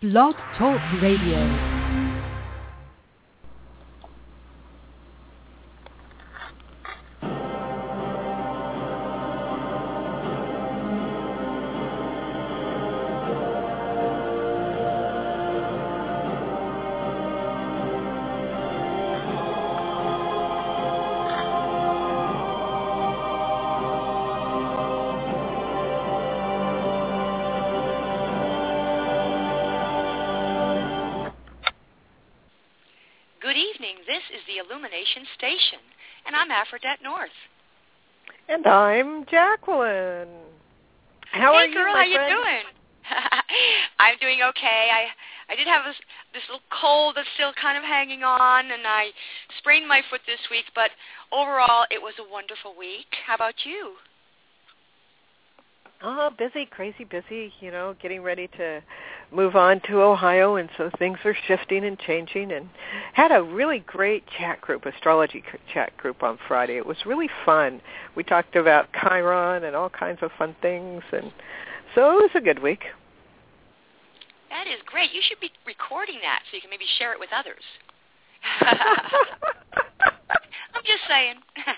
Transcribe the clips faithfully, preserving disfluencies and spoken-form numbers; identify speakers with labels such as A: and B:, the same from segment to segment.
A: Blog Talk Radio.
B: Station, and I'm Aphrodite North.
C: And I'm Jacqueline. How
B: hey,
C: are you,
B: girl,
C: my
B: how
C: friend?
B: you doing? I'm doing okay. I I did have a, this little cold that's still kind of hanging on, and I sprained my foot this week, but overall it was a wonderful week. How about you?
C: Oh, busy, crazy busy, you know, getting ready to move on to Ohio, and so things are shifting and changing, and had a really great chat group, astrology chat group on Friday. It was really fun. We talked about Chiron and all kinds of fun things, and so it was a good week.
B: That is great. You should be recording that so you can maybe share it with others. I'm just saying.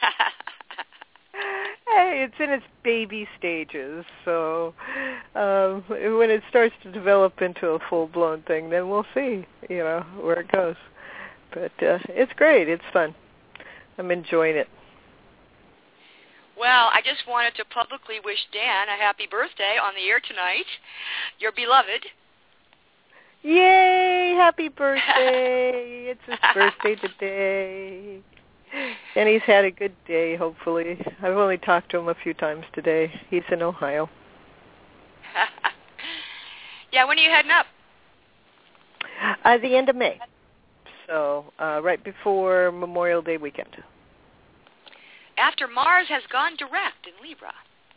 C: Hey, it's in its baby stages, so um, when it starts to develop into a full-blown thing, then we'll see, you know, where it goes. But uh, it's great. It's fun. I'm enjoying it.
B: Well, I just wanted to publicly wish Dan a happy birthday on the air tonight, your beloved.
C: Yay! Happy birthday! It's his birthday today. And he's had a good day, hopefully. I've only talked to him a few times today. He's in Ohio.
B: Yeah, when are you heading up?
C: Uh, the end of May. So uh, right before Memorial Day weekend.
B: After Mars has gone direct in Libra.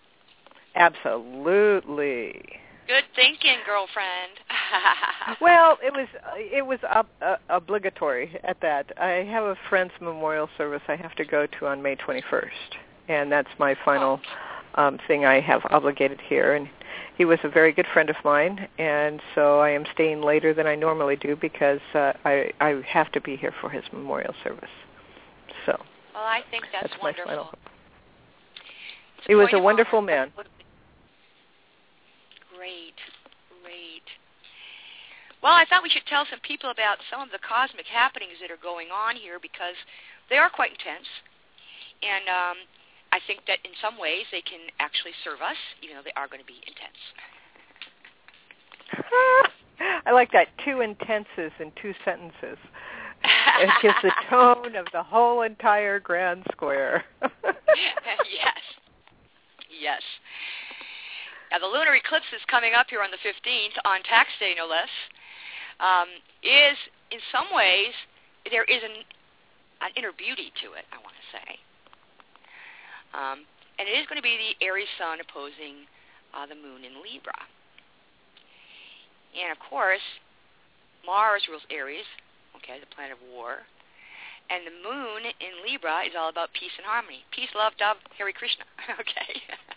C: Absolutely.
B: Good thinking, girlfriend.
C: Well, it was it was ob- uh, obligatory at that. I have a friend's memorial service I have to go to on May twenty-first, and that's my final um, thing I have obligated here. And he was a very good friend of mine, and so I am staying later than I normally do because uh, I I have to be here for his memorial service. So.
B: Well, I think that's,
C: that's
B: wonderful.
C: My final. He was a wonderful man.
B: Great, great. Well, I thought we should tell some people about some of the cosmic happenings that are going on here because they are quite intense. And um, I think that in some ways they can actually serve us, even though they are going to be intense.
C: I like that, two intenses in two sentences. It gives the tone of the whole entire grand square.
B: Yes. Yes. Now, the lunar eclipse is coming up here on the fifteenth, on tax day, no less, um, is, in some ways, there is an, an inner beauty to it, I want to say. Um, and it is going to be the Aries sun opposing uh, the moon in Libra. And, of course, Mars rules Aries, okay, the planet of war. And the moon in Libra is all about peace and harmony. Peace, love, dove, Hare Krishna, okay?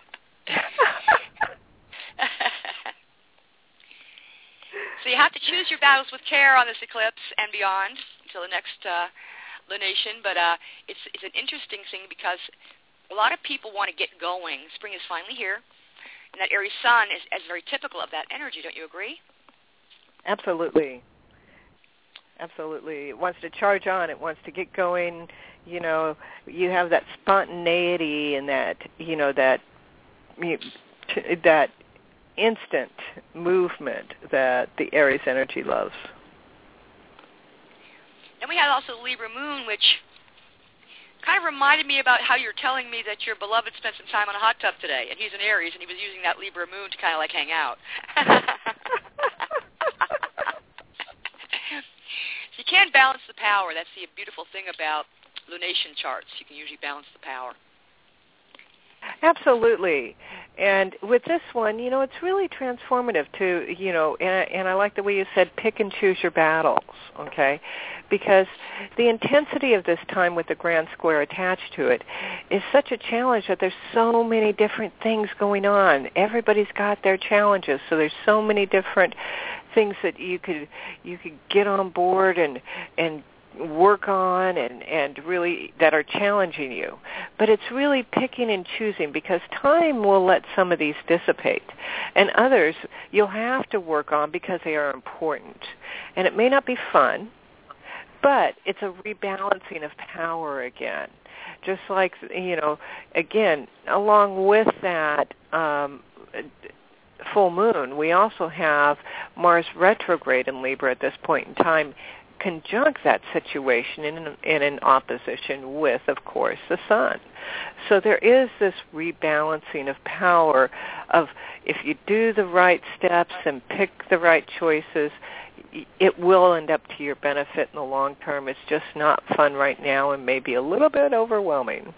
B: So you have to choose your battles with care on this eclipse and beyond until the next uh, lunation. But uh, it's it's an interesting thing because a lot of people want to get going. Spring is finally here, and that Aries sun is, is very typical of that energy. Don't you agree?
C: Absolutely. Absolutely. It wants to charge on. It wants to get going. You know, you have that spontaneity and that, you know, that that instant movement that the Aries energy loves.
B: And we had also the Libra moon, which kind of reminded me about how you're telling me that your beloved spent some time on a hot tub today, and he's an Aries, and he was using that Libra moon to kind of like hang out. So you can balance the power. That's the beautiful thing about lunation charts. You can usually balance the power.
C: Absolutely. And with this one, you know, it's really transformative to, you know, and, and I like the way you said pick and choose your battles, okay? Because the intensity of this time with the grand square attached to it is such a challenge that there's so many different things going on. Everybody's got their challenges, so there's so many different things that you could you could get on board and and work on and, and really that are challenging you. But it's really picking and choosing, because time will let some of these dissipate. And others you'll have to work on because they are important. And it may not be fun, but it's a rebalancing of power again. Just like, you know, again, along with that um, full moon, we also have Mars retrograde in Libra at this point in time, conjunct that situation in an, in an opposition with, of course, the sun. So there is this rebalancing of power of, if you do the right steps and pick the right choices, it will end up to your benefit in the long term. It's just not fun right now and maybe a little bit overwhelming.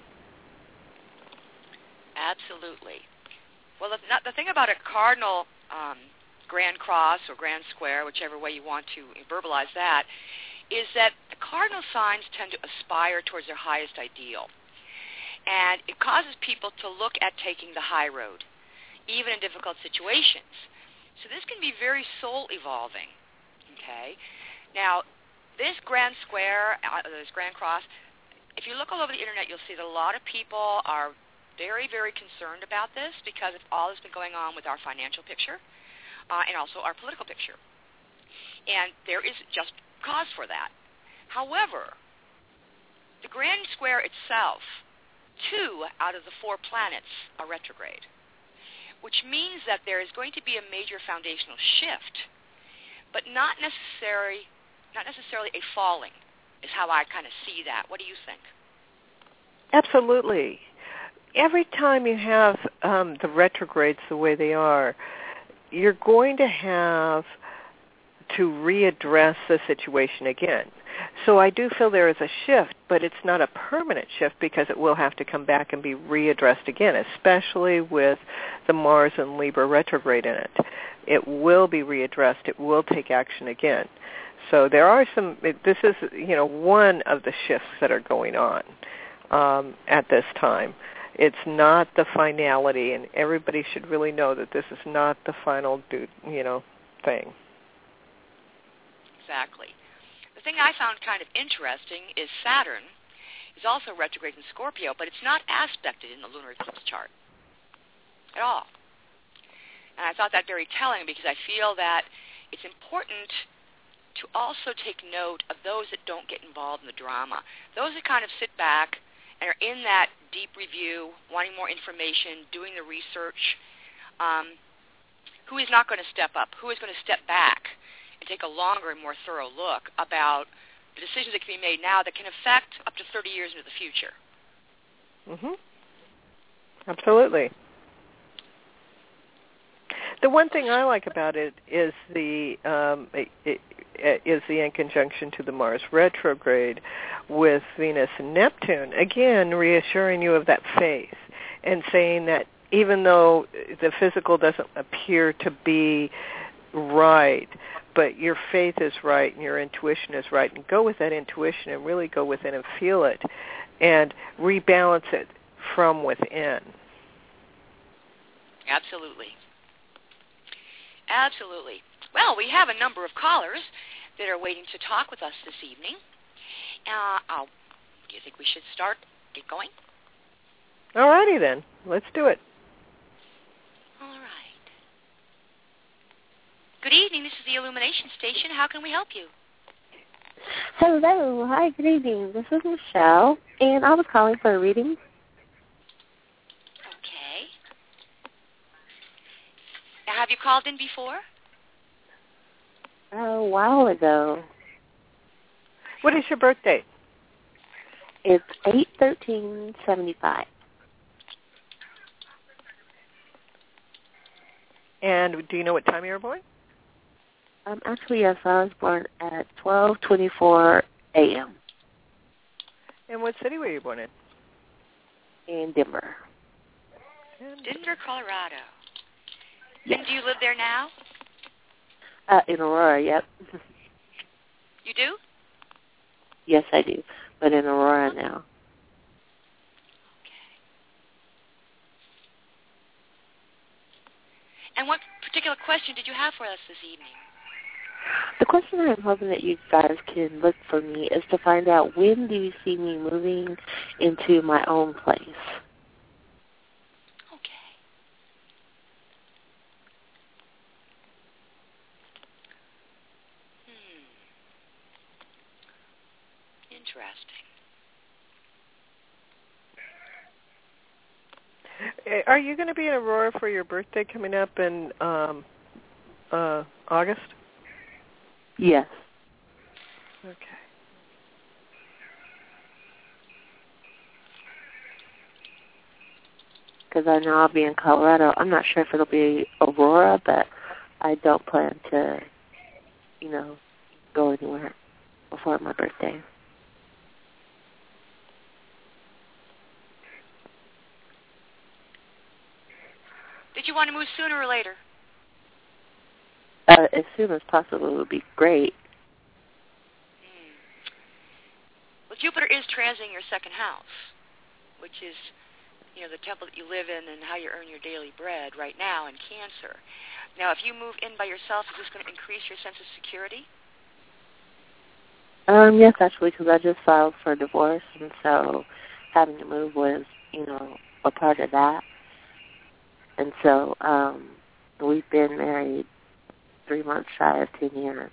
B: Absolutely. Well, the, not, the thing about a cardinal um, Grand Cross or Grand Square, whichever way you want to verbalize that, is that the cardinal signs tend to aspire towards their highest ideal. And it causes people to look at taking the high road, even in difficult situations. So this can be very soul-evolving, okay? Now, this Grand Square, uh, this Grand Cross, if you look all over the Internet, you'll see that a lot of people are very, very concerned about this because of all that's been going on with our financial picture. Uh, and also our political picture. And there is just cause for that. However, the Grand Square itself, two out of the four planets are retrograde, which means that there is going to be a major foundational shift, but not necessary, not necessarily a falling, is how I kind of see that. What do you think?
C: Absolutely. Every time you have um, the retrogrades the way they are, you're going to have to readdress the situation again. So I do feel there is a shift, but it's not a permanent shift because it will have to come back and be readdressed again, especially with the Mars and Libra retrograde in it. It will be readdressed. It will take action again. So there are some, this is, you know, one of the shifts that are going on um, at this time. It's not the finality, and everybody should really know that this is not the final, you know, thing.
B: Exactly. The thing I found kind of interesting is Saturn is also retrograde in Scorpio, but it's not aspected in the lunar eclipse chart at all. And I thought that very telling because I feel that it's important to also take note of those that don't get involved in the drama, those that kind of sit back and are in that deep review, wanting more information, doing the research. Um, who is not going to step up? Who is going to step back and take a longer and more thorough look about the decisions that can be made now that can affect up to thirty years into the future?
C: Mm-hmm. Absolutely. The one thing I like about it is the um, it, it, it is the in conjunction to the Mars retrograde with Venus and Neptune, again reassuring you of that faith and saying that even though the physical doesn't appear to be right, but your faith is right and your intuition is right, and go with that intuition and really go within and feel it and rebalance it from within.
B: Absolutely. Absolutely. Well, we have a number of callers that are waiting to talk with us this evening. Uh, I'll, do you think we should start, get going?
C: All righty then. Let's do it.
B: All right. Good evening. This is the Illumination Station. How can we help you?
D: Hello. Hi, good evening. This is Michelle, and I was calling for a reading.
B: Okay. Now, have you called in before?
D: A while ago.
C: What is your birth date?
D: It's eight thirteen seventy-five.
C: And do you know what time you were born?
D: Um, actually, yes, I was born at twelve twenty-four a.m.
C: And what city were you born in?
D: in Denver.
B: Denver, Colorado.
D: Yes.
B: And do you live there now?
D: Uh, in Aurora, yep.
B: You do?
D: Yes, I do, but in Aurora now.
B: Okay. And what particular question did you have for us this evening?
D: The question I'm hoping that you guys can look for me is to find out, when do you see me moving into my own place?
B: Okay. Hmm. Interesting.
C: Are you going to be in Aurora for your birthday coming up in um, uh, August?
D: Yes.
C: Okay.
D: Because I know I'll be in Colorado. I'm not sure if it'll be Aurora, but I don't plan to, you know, go anywhere before my birthday.
B: Did you want to move sooner or later?
D: Uh, as soon as possible would be great.
B: Hmm. Well, Jupiter is transiting your second house, which is, you know, the temple that you live in and how you earn your daily bread right now in Cancer. Now, if you move in by yourself, is this going to increase your sense of security?
D: Um, yes, actually, because I just filed for divorce, and so having to move was, you know, a part of that. And so um, we've been married three months shy of ten years.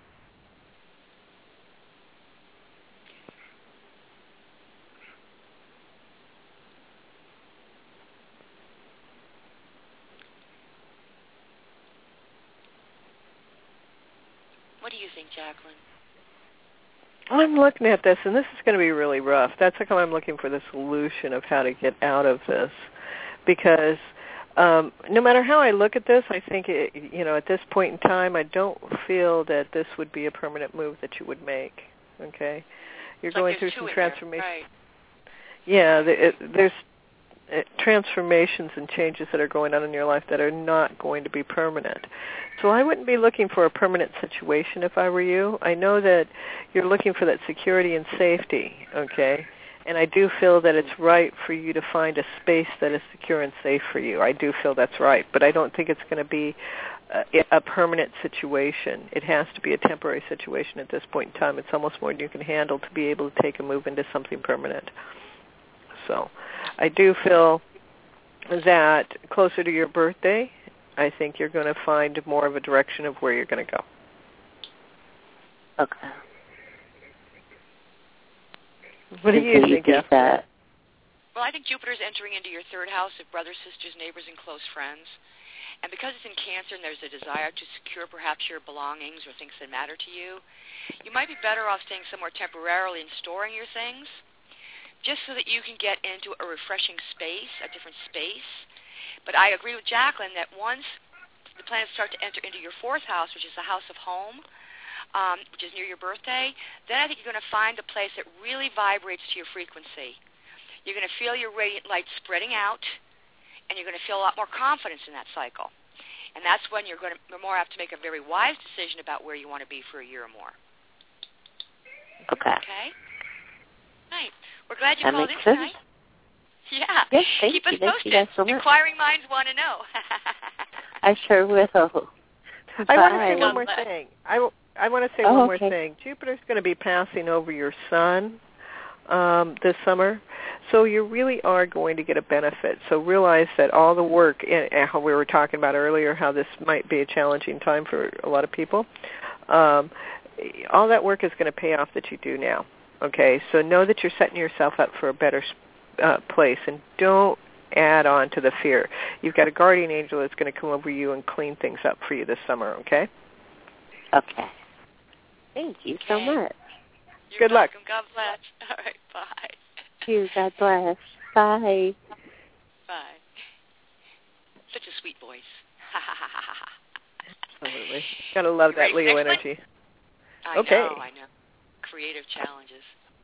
B: What do you think, Jacqueline?
C: I'm looking at this, and this is going to be really rough. That's how come I'm looking for the solution of how to get out of this, because um, no matter how I look at this, I think, it, you know, at this point in time, I don't feel that this would be a permanent move that you would make, okay? You're
B: it's
C: going
B: like
C: through some
B: there,
C: transformation.
B: right.
C: Yeah, the, it, there's uh, transformations and changes that are going on in your life that are not going to be permanent. So I wouldn't be looking for a permanent situation if I were you. I know that you're looking for that security and safety, okay? And I do feel that it's right for you to find a space that is secure and safe for you. I do feel that's right, but I don't think it's going to be a, a permanent situation. It has to be a temporary situation at this point in time. It's almost more than you can handle to be able to take a move into something permanent. So I do feel that closer to your birthday, I think you're going to find more of a direction of where you're going to go.
D: Okay.
C: What do you think,
D: think that?
B: Well, I think Jupiter's entering into your third house of brothers, sisters, neighbors, and close friends. And because it's in Cancer and there's a desire to secure perhaps your belongings or things that matter to you, you might be better off staying somewhere temporarily and storing your things, just so that you can get into a refreshing space, a different space. But I agree with Jacqueline that once the planets start to enter into your fourth house, which is the house of home, um, which is near your birthday, then I think you're going to find a place that really vibrates to your frequency. You're going to feel your radiant light spreading out, and you're going to feel a lot more confidence in that cycle. And that's when you're going to you're more apt to make a very wise decision about where you want to be for a year or more.
D: Okay.
B: Okay? Right. We're glad you
D: that
B: called
D: makes
B: in
D: sense.
B: tonight. Yeah.
D: Yes, thank
B: Keep
D: you.
B: us
D: Thank
B: posted.
D: you guys so much.
B: Inquiring minds want to know.
D: I sure will.
C: I want to say
B: God
C: one more
B: bless.
C: thing. I, w- I want to say
D: Oh,
C: one more
D: okay.
C: thing. Jupiter's going to be passing over your sun um, this summer, so you really are going to get a benefit. So realize that all the work, and how we were talking about earlier, how this might be a challenging time for a lot of people, um, all that work is going to pay off that you do now. Okay, so know that you're setting yourself up for a better uh, place, and don't add on to the fear. You've got a guardian angel that's going to come over you and clean things up for you this summer, okay?
D: Okay. Thank you so
B: Okay.
D: much.
B: You're
C: Good luck.
B: welcome. God bless. All right, bye.
D: Thank you. God bless. Bye.
B: Bye. Such a sweet voice.
C: Absolutely. Gotta love
B: You ready
C: that
B: for
C: Leo
B: next one?
C: energy.
B: I
C: Okay.
B: know, I know. Creative challenges.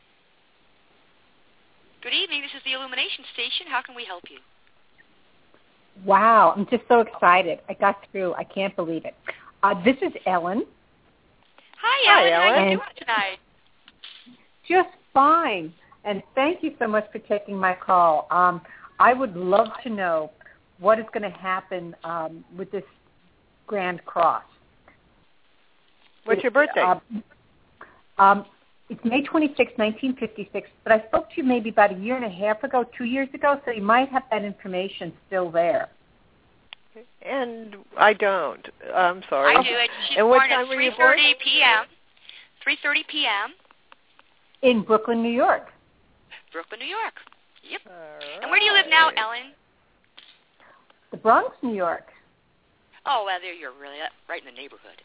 B: Good evening. This is the Illumination Station. How can we help you?
E: Wow, I'm just so excited. I got through. I can't believe it. Uh, this is Ellen.
B: Hi,
C: Hi,
B: Ellen. How are
C: Ellen.
B: you doing tonight?
E: Just fine. And thank you so much for taking my call. Um, I would love to know what is going to happen um, with this Grand Cross.
C: What What's your birthday?
E: Uh, um, it's May twenty-sixth, nineteen fifty-six, but I spoke to you maybe about a year and a half ago, two years ago, so you might have that information still there.
C: And I don't. I'm sorry.
B: I do. It. She's
C: and
B: born
C: what time
B: at
C: were you
B: three
C: born?
B: thirty p.m. three thirty p.m.
E: In Brooklyn, New York.
B: Brooklyn, New York. Yep.
C: All
B: And where do you live now,
C: right.
B: Ellen?
E: The Bronx, New York.
B: Oh, well, there you're really right in the neighborhood.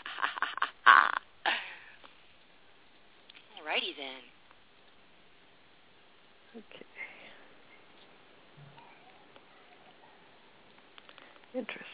B: All righty then.
C: Okay. Interesting.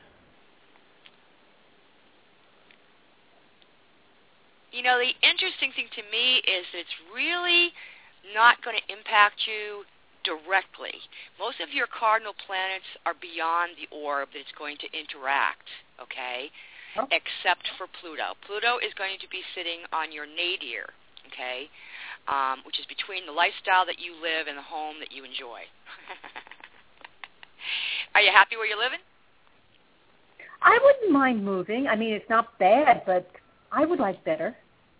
B: You know, the interesting thing to me is that it's really not going to impact you directly. Most of your cardinal planets are beyond the orb that it's going to interact, okay, oh. except for Pluto. Pluto is going to be sitting on your nadir, okay, um, which is between the lifestyle that you live and the home that you enjoy. Are you happy where you're living?
E: I wouldn't mind moving. I mean, it's not bad, but I would like better.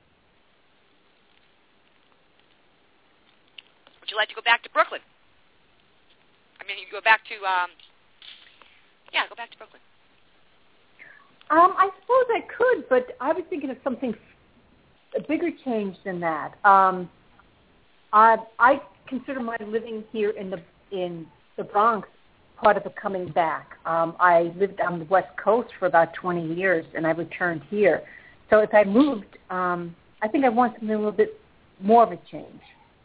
B: Would you like to go back to Brooklyn? I mean, you go back to, um, yeah, go back to Brooklyn.
E: Um, I suppose I could, but I was thinking of something, a bigger change than that. Um, I, I consider my living here in the in the Bronx part of the coming back. Um, I lived on the West Coast for about twenty years, and I returned here. So if I moved, um, I think I want something a little bit more of a change.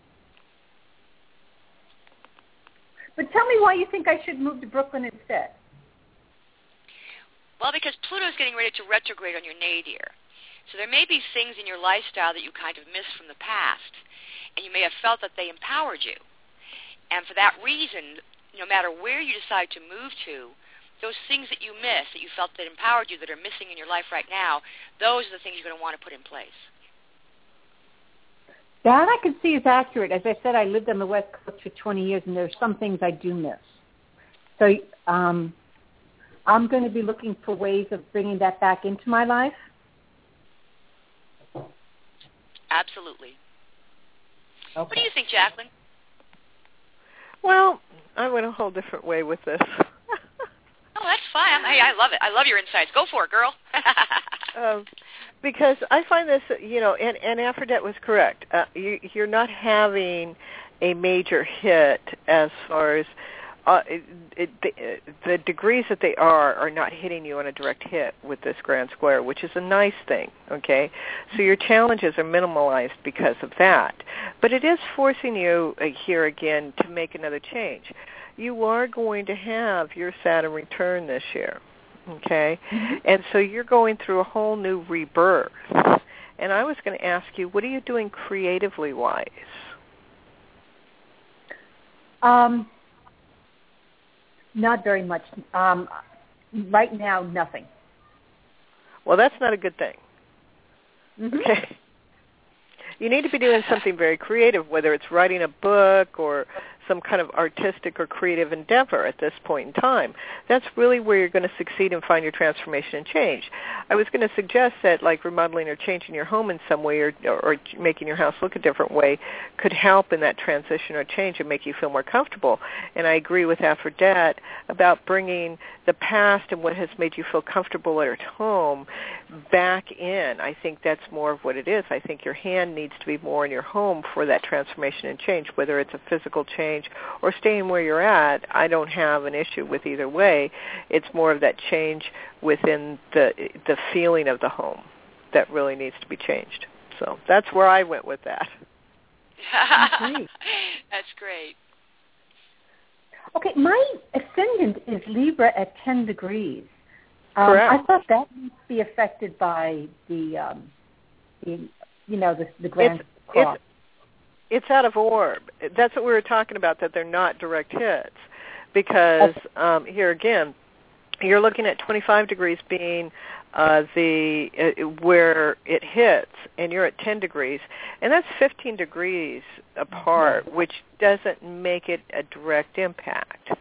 E: But tell me why you think I should move to Brooklyn instead.
B: Well, because Pluto's getting ready to retrograde on your nadir. So there may be things in your lifestyle that you kind of missed from the past, and you may have felt that they empowered you. And for that reason, no matter where you decide to move to, those things that you missed, that you felt that empowered you, that are missing in your life right now, those are the things you're going to want to put in place.
E: That I can see is accurate. As I said, I lived on the West Coast for twenty years, and there are some things I do miss. So um, I'm going to be looking for ways of bringing that back into my life.
B: Absolutely.
E: Okay.
B: What do you think, Jacqueline?
C: Well, I went a whole different way with this.
B: Oh, that's fine. Hey, I love it. I love your insights. Go for it, girl.
C: um, because I find this, you know, and, and Aphrodite was correct. Uh, you, you're not having a major hit as far as uh, it, it, the, the degrees that they are are not hitting you on a direct hit with this grand square, which is a nice thing, okay? So your challenges are minimalized because of that. But it is forcing you uh, here again to make another change. You are going to have your Saturn return this year, okay? Mm-hmm. And so you're going through a whole new rebirth. And I was going to ask you, what are you doing creatively-wise?
E: Um, not very much. Um, right now, nothing.
C: Well, that's not a good thing.
E: Mm-hmm.
C: Okay. You need to be doing something very creative, whether it's writing a book or some kind of artistic or creative endeavor at this point in time. That's really where you're going to succeed and find your transformation and change. I was going to suggest that like remodeling or changing your home in some way or, or making your house look a different way could help in that transition or change and make you feel more comfortable. And I agree with Aphrodite about bringing the past and what has made you feel comfortable at home back in. I think that's more of what it is. I think your hand needs to be more in your home for that transformation and change, whether it's a physical change or staying where you're at. I don't have an issue with either way. It's more of that change within the the feeling of the home that really needs to be changed. So that's where I went with that.
E: Great.
B: That's great.
E: Okay, my ascendant is Libra at ten degrees. Um,
C: Correct.
E: I thought that would be affected by the, um, the you know, the, the grand
C: it's,
E: cross.
C: It's, it's out of orb. That's what we were talking about, that they're not direct hits. Because
E: okay.
C: um, here again, you're looking at twenty-five degrees being uh, the uh, where it hits, and you're at ten degrees, and that's fifteen degrees apart, which doesn't make it a direct impact.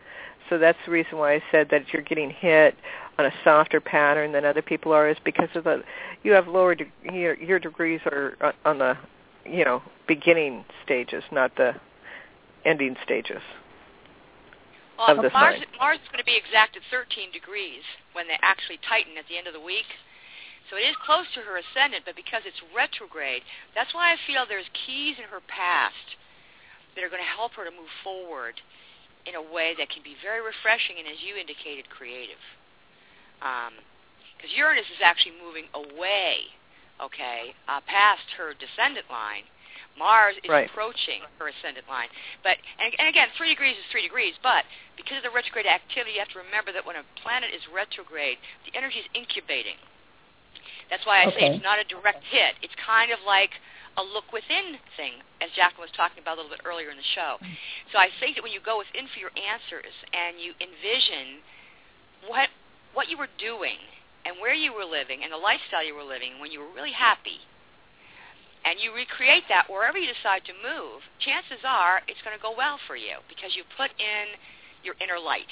C: so that's the reason why I said that you're getting hit on a softer pattern than other people are, is because of the you have lower de- your, your degrees are on the you know beginning stages, not the ending stages.
B: Well,
C: of the
B: Mars,
C: sign.
B: Mars is going to be exact at thirteen degrees when they actually tighten at the end of the week. So it is close to her ascendant, but because it's retrograde, that's why I feel there's keys in her past that are going to help her to move forward in a way that can be very refreshing and, as you indicated, creative. Because um, Uranus is actually moving away, okay, uh, past her descendant line. Mars is
C: right.
B: approaching her ascendant line. But and, and again, three degrees is three degrees, but because of the retrograde activity, you have to remember that when a planet is retrograde, the energy is incubating. That's why I
E: okay.
B: say it's not a direct hit. It's kind of like a look within thing, as Jacqueline was talking about a little bit earlier in the show. So I think that when you go within for your answers and you envision what what you were doing and where you were living and the lifestyle you were living when you were really happy, and you recreate that wherever you decide to move, chances are it's going to go well for you because you put in your inner light.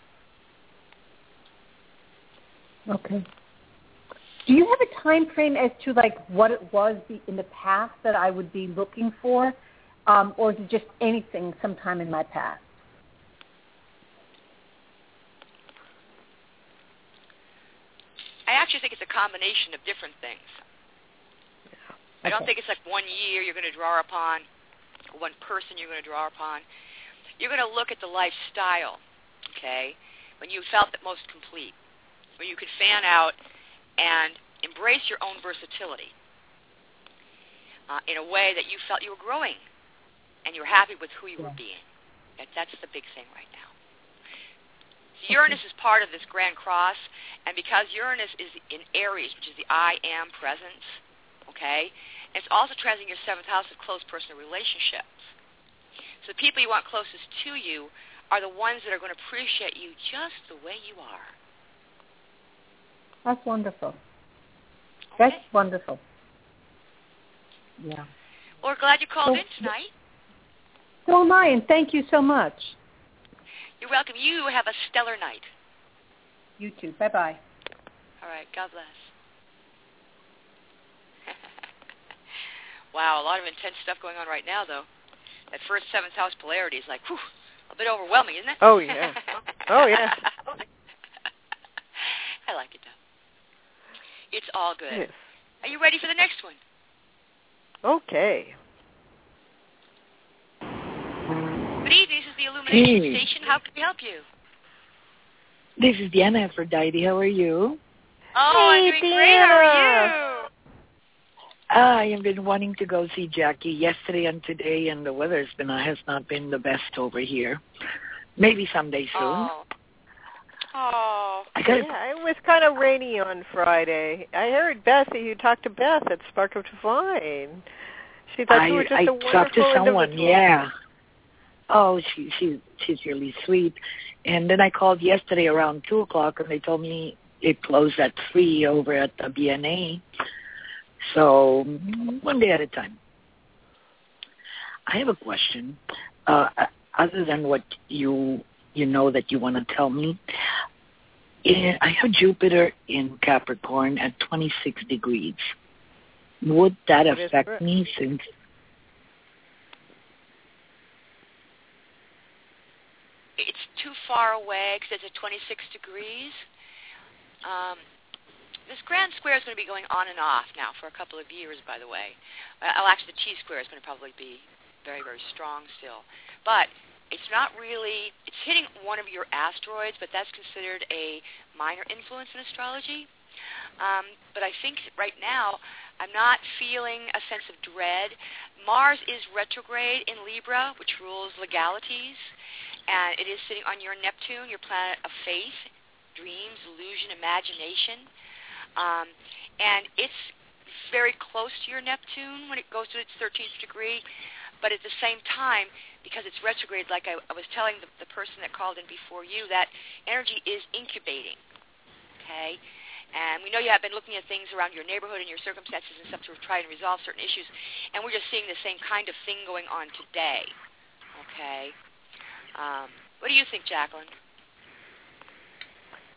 E: Okay. Do you have a time frame as to like what it was in the past that I would be looking for, um, or is it just anything sometime in my past?
B: I actually think it's a combination of different things. I don't
E: Okay.
B: think it's like one year you're going to draw upon, or one person you're going to draw upon. You're going to look at the lifestyle, okay, when you felt the most complete, when you could fan out and embrace your own versatility uh, in a way that you felt you were growing and you were happy with who you
E: yeah.
B: were being. That, that's the big thing right now. So Uranus is part of this Grand Cross, and because Uranus is in Aries, which is the I am presence, okay, and it's also transiting your seventh house of close personal relationships. So the people you want closest to you are the ones that are going to appreciate you just the way you are.
E: That's wonderful.
B: Okay.
E: That's wonderful. Yeah.
B: Well, we're glad you called
E: so,
B: in tonight.
E: So am I, and thank you so much.
B: You're welcome. You have a stellar night.
E: You too. Bye-bye.
B: All right. God bless. Wow, a lot of intense stuff going on right now, though. That first seventh house polarity is like, whew, a bit overwhelming, isn't it?
C: Oh, yeah. Oh, yeah.
B: I like it, though. It's all good.
C: Yes.
B: Are you ready for the next one?
C: Okay.
B: Good evening. This is the Illumination
F: Hey.
B: Station. How can we help you?
F: This is Diana Aphrodite. How are you?
B: Oh,
C: Hey,
B: I'm doing great. How are you?
F: I have been wanting to go see Jackie yesterday and today, and the weather has been has not been the best over here. Maybe someday soon.
B: Oh. Oh.
F: I got
C: Yeah, it was kind of rainy on Friday. I heard Beth, you talked to Beth at Spark of Divine. She thought
F: I,
C: you were just
F: I
C: a wonderful
F: talked to someone.
C: individual.
F: Yeah. Oh, she she she's really sweet. And then I called yesterday around two o'clock, and they told me it closed at three over at the B N A. So one day at a time. I have a question. Uh, other than what you you know that you want to tell me, I have Jupiter in Capricorn at twenty-six degrees. Would that,
C: that
F: affect me since?
B: It's too far away because it's at twenty-six degrees. Um, this grand square is going to be going on and off now for a couple of years, by the way. Well, actually, the T-square is going to probably be very, very strong still. But it's not really, it's hitting one of your asteroids, but that's considered a minor influence in astrology. Um, but I think right now I'm not feeling a sense of dread. Mars is retrograde in Libra, which rules legalities, and it is sitting on your Neptune, your planet of faith, dreams, illusion, imagination. Um, and it's very close to your Neptune when it goes to its thirteenth degree. But at the same time, because it's retrograde, like I, I was telling the, the person that called in before you, that energy is incubating, okay? And we know you have been looking at things around your neighborhood and your circumstances and stuff to try and resolve certain issues, and we're just seeing the same kind of thing going on today, okay? Um, what do you think, Jacqueline?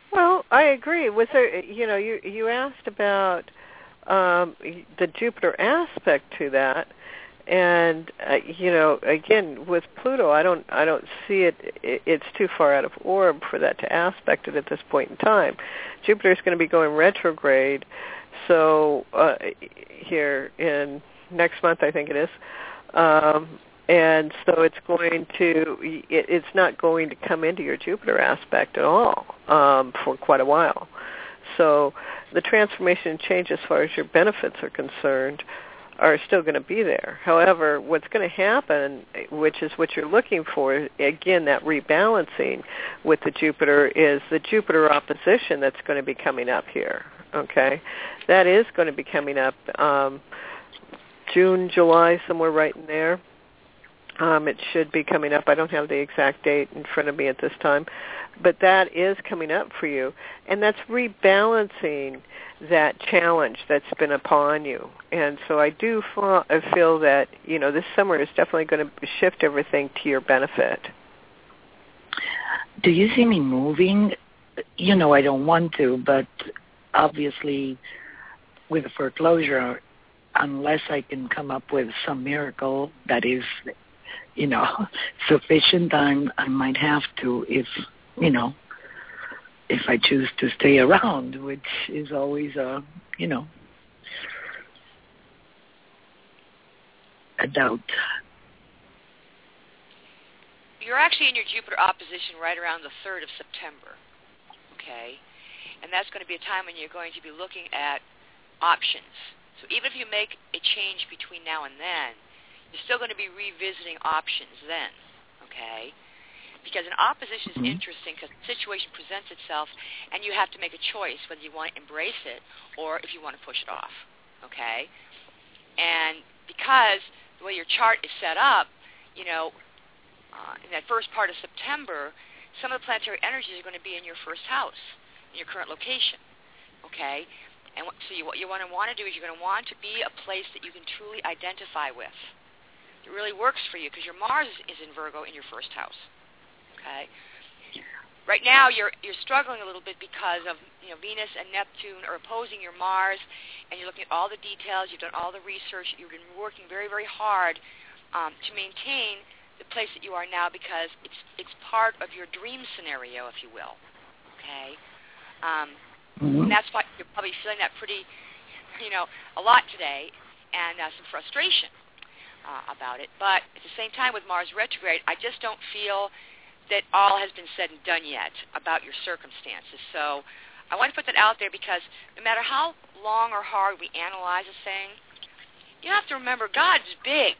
C: Well, I agree. Was there, you know, you you asked about um, the Jupiter aspect to that, and uh, you know, again with Pluto, I don't I don't see it. It's too far out of orb for that to aspect it at this point in time. Jupiter is going to be going retrograde, so uh, here in next month, I think it is. Um, And so it's going to, it, it's not going to come into your Jupiter aspect at all um, for quite a while. So the transformation and change as far as your benefits are concerned are still going to be there. However, what's going to happen, which is what you're looking for, again, that rebalancing with the Jupiter, is the Jupiter opposition that's going to be coming up here, okay? That is going to be coming up um, June, July, somewhere right in there. Um, it should be coming up. I don't have the exact date in front of me at this time, but that is coming up for you, and that's rebalancing that challenge that's been upon you. And so I do feel that, you know, this summer is definitely going to shift everything to your benefit.
F: Do you see me moving? You know, I don't want to, but obviously with a foreclosure, unless I can come up with some miracle that is, you know, sufficient, I'm, I might have to if, you know, if I choose to stay around, which is always a, you know, a doubt.
B: You're actually in your Jupiter opposition right around the third of September, okay? And that's going to be a time when you're going to be looking at options. So even if you make a change between now and then, you're still going to be revisiting options then, okay? Because an opposition is mm-hmm. interesting because the situation presents itself and you have to make a choice whether you want to embrace it or if you want to push it off, okay? And because the way your chart is set up, you know, uh, in that first part of September, some of the planetary energies are going to be in your first house, in your current location, okay? And what, so you, what you want to want to do is you're going to want to be a place that you can truly identify with. It really works for you because your Mars is in Virgo in your first house. Okay. Right now you're you're struggling a little bit because of you know Venus and Neptune are opposing your Mars, and you're looking at all the details. You've done all the research. You've been working very very hard um, to maintain the place that you are now because it's it's part of your dream scenario, if you will. Okay. Um, mm-hmm. And that's why you're probably feeling that pretty, you know, a lot today, and uh, some frustration. Uh, about it. But at the same time with Mars retrograde, I just don't feel that all has been said and done yet about your circumstances. So I want to put that out there because no matter how long or hard we analyze a thing, you have to remember God's big.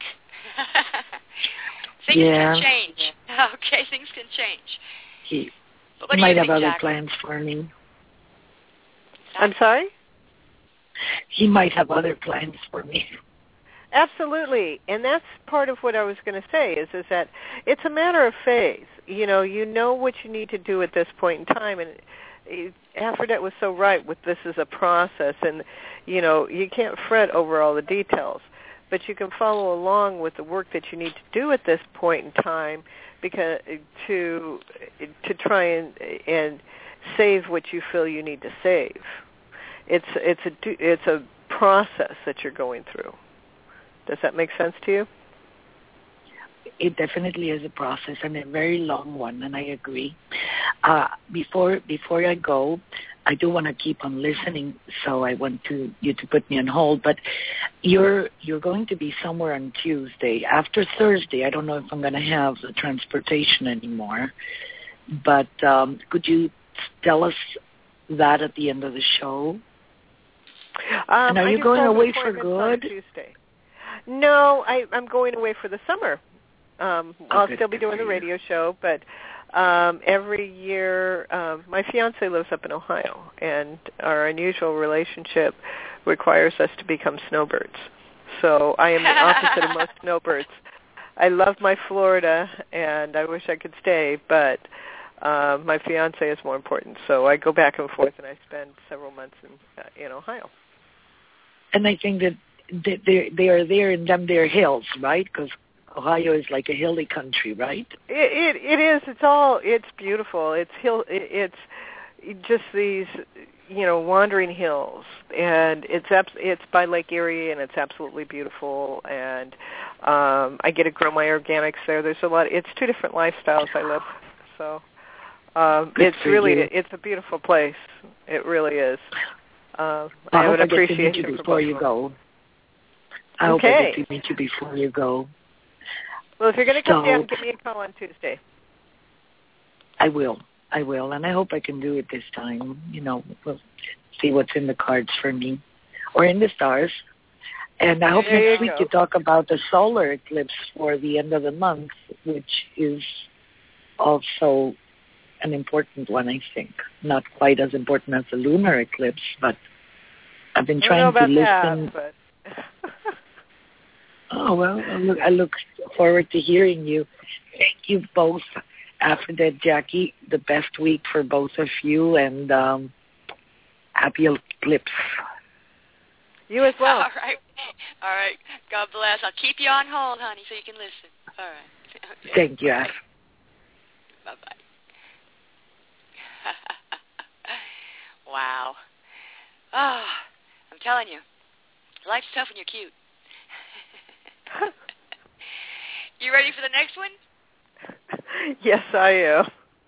B: Things
F: yeah.
B: can change. Okay, things can change.
F: He,
B: but
F: he might have
B: think,
F: other
B: Jack?
F: plans for me.
C: I'm sorry?
F: He might have other plans for me.
C: Absolutely, and that's part of what I was going to say is is that it's a matter of faith. You know, you know what you need to do at this point in time, and Aphrodite was so right with this is a process, and you know you can't fret over all the details, but you can follow along with the work that you need to do at this point in time, because to to try and and save what you feel you need to save. It's it's a it's a process that you're going through. Does that make sense to you?
F: It definitely is a process and a very long one, and I agree. Uh, before before I go, I do want to keep on listening, so I want to you to put me on hold. But you're you're going to be somewhere on Tuesday. After Thursday, I don't know if I'm going to have the transportation anymore. But um, could you tell us that at the end of the show?
C: Um,
F: and are
C: I
F: you going away for good?
C: Tuesday. No, I, I'm going away for the summer. Um, I'll
F: good,
C: still be doing the radio show, but um, every year um, my fiance lives up in Ohio, and our unusual relationship requires us to become snowbirds. So I am the opposite of most snowbirds. I love my Florida, and I wish I could stay, but uh, my fiance is more important. So I go back and forth, and I spend several months in uh, in Ohio.
F: And I think that they they are there in them their hills, right? Because Ohio is like a hilly country, right?
C: It, it it is. It's all. It's beautiful. It's hill. It's just these, you know, wandering hills, and it's abs- it's by Lake Erie, and it's absolutely beautiful. And um, I get to grow my organics there. There's a lot. It's two different lifestyles I live, so um, it's really you. it's a beautiful place. It really is. Uh, I, I have an appreciation for
F: before you go. I hope
C: okay.
F: I get to meet you before you go.
C: Well, if you're going to come
F: so,
C: down, give me a call on Tuesday.
F: I will. I will, and I hope I can do it this time. You know, we'll see what's in the cards for me, or in the stars. And I hope
C: there
F: next week
C: go.
F: you talk about the solar eclipse for the end of the month, which is also an important one, I think. Not quite as important as the lunar eclipse, but I've been
C: I
F: trying
C: don't know
F: to
C: about
F: listen.
C: That, but
F: oh, well, I look, I look forward to hearing you. Thank you both. Aphrodite, Jackie, the best week for both of you, and um, happy eclipse.
C: You as well.
B: All right. All right. God bless. I'll keep you on hold, honey, so you can listen. All right. Okay.
F: Thank you, Aph.
B: Bye-bye. Wow. Oh, I'm telling you, life's tough when you're cute. You ready for the next one?
C: Yes, I am.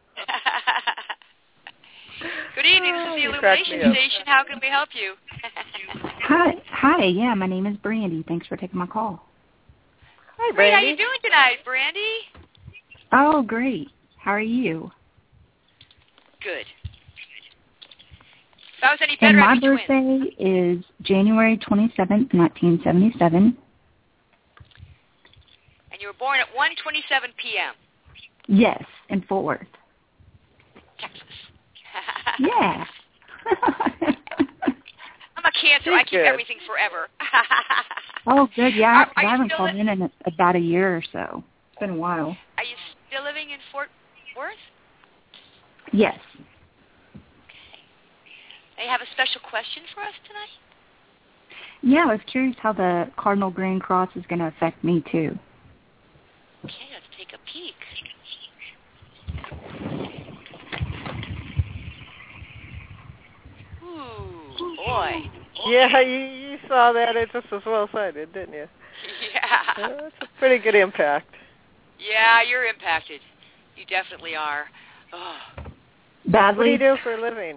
B: Good evening. This is the
C: You cracked
B: Illumination
C: me up.
B: Station. How can we help you?
G: Hi. Hi. Yeah, my name is Brandy. Thanks for taking my call.
C: Hi,
B: Great. How
C: Brandy.
B: you doing tonight, Brandy?
G: Oh, great. How are you?
B: Good. If I was any
G: And
B: better,
G: my
B: I'd be twins.
G: birthday is January twenty-seventh, nineteen seventy-seven.
B: And you were born at one twenty-seven p.m.
G: Yes, in Fort Worth.
B: Texas.
G: Yeah.
B: I'm a Cancer. I keep
C: Good.
B: everything forever.
G: Oh, good. Yeah,
B: Are-
G: 'cause
B: are you
G: I haven't
B: still
G: called
B: li-
G: in in about a year or so. It's been a while.
B: Are you still living in Fort Worth?
G: Yes.
B: They have a special question for us tonight?
G: Yeah, I was curious how the Cardinal Green Cross is going to affect me, too.
B: Okay, let's take a peek. Ooh, boy.
C: Yeah, you, you saw that. It just was well-cited, didn't you?
B: Yeah.
C: Uh, That's a pretty good impact.
B: Yeah, you're impacted. You definitely are. Oh.
G: Badly?
C: What do you do for a living?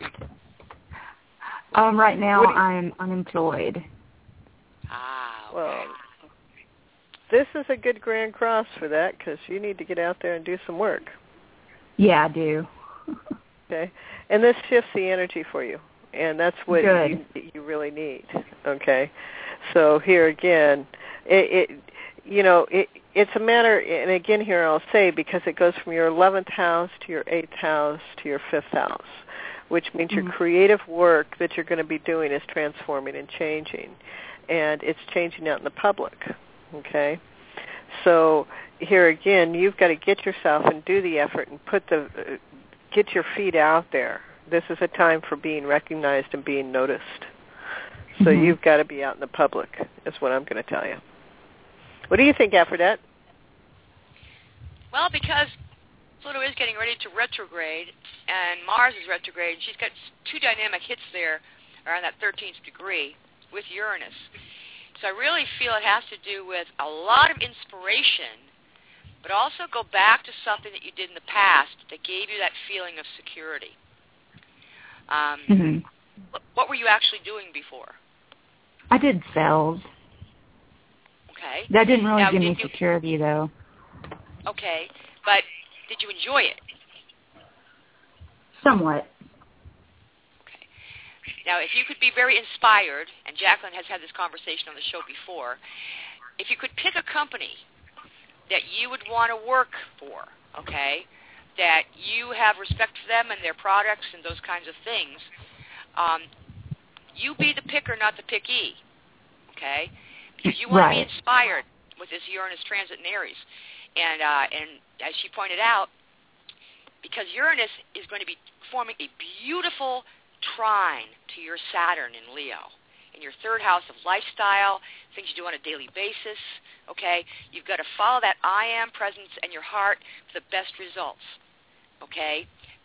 G: Um, right now,
C: What do you-
G: I'm unemployed.
B: Ah, okay.
C: Well, this is a good Grand Cross for that because you need to get out there and do some work.
G: Yeah, I do.
C: Okay, and this shifts the energy for you, and that's what
G: Good.
C: you, you really need. Okay, so here again, it, it you know it it's a matter, and again here I'll say because it goes from your eleventh house to your eighth house to your fifth house, which means
G: Mm-hmm.
C: your creative work that you're going to be doing is transforming and changing, and it's changing out in the public. Okay, so here again, you've got to get yourself and do the effort and put the uh, get your feet out there. This is a time for being recognized and being noticed. So
G: Mm-hmm.
C: you've got to be out in the public, is what I'm going to tell you. What do you think, Aphrodite?
B: Well, because Pluto is getting ready to retrograde, and Mars is retrograde, and she's got two dynamic hits there around that thirteenth degree with Uranus. So I really feel it has to do with a lot of inspiration, but also go back to something that you did in the past that gave you that feeling of security. Um,
G: Mm-hmm.
B: what, what were you actually doing before?
G: I did sales.
B: Okay.
G: That didn't really
B: Now,
G: give
B: did
G: me
B: you,
G: security, though.
B: Okay, but did you enjoy it?
G: Somewhat.
B: Okay. Now, if you could be very inspired, and Jacqueline has had this conversation on the show before, if you could pick a company that you would want to work for, okay, that you have respect for them and their products and those kinds of things, um, you be the picker, not the pickee, okay? Because you want
G: Right.
B: to be inspired with this Uranus transit in Aries. And, uh, and as she pointed out, because Uranus is going to be forming a beautiful trine to your Saturn in Leo, in your third house of lifestyle, things you do on a daily basis, okay? You've got to follow that I am presence and your heart for the best results, okay?